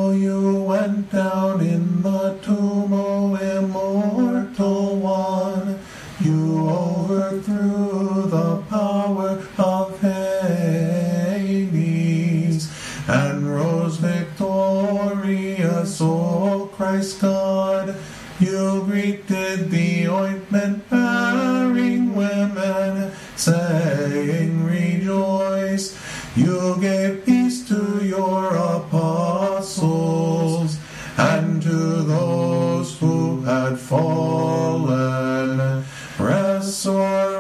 While you went down in the tomb, O immortal one, you overthrew the power of Hades, and rose victorious, O Christ God. You greeted the ointment-bearing women, saying, Rejoice. You gave peace to your apostles, and to those who had fallen, resurrection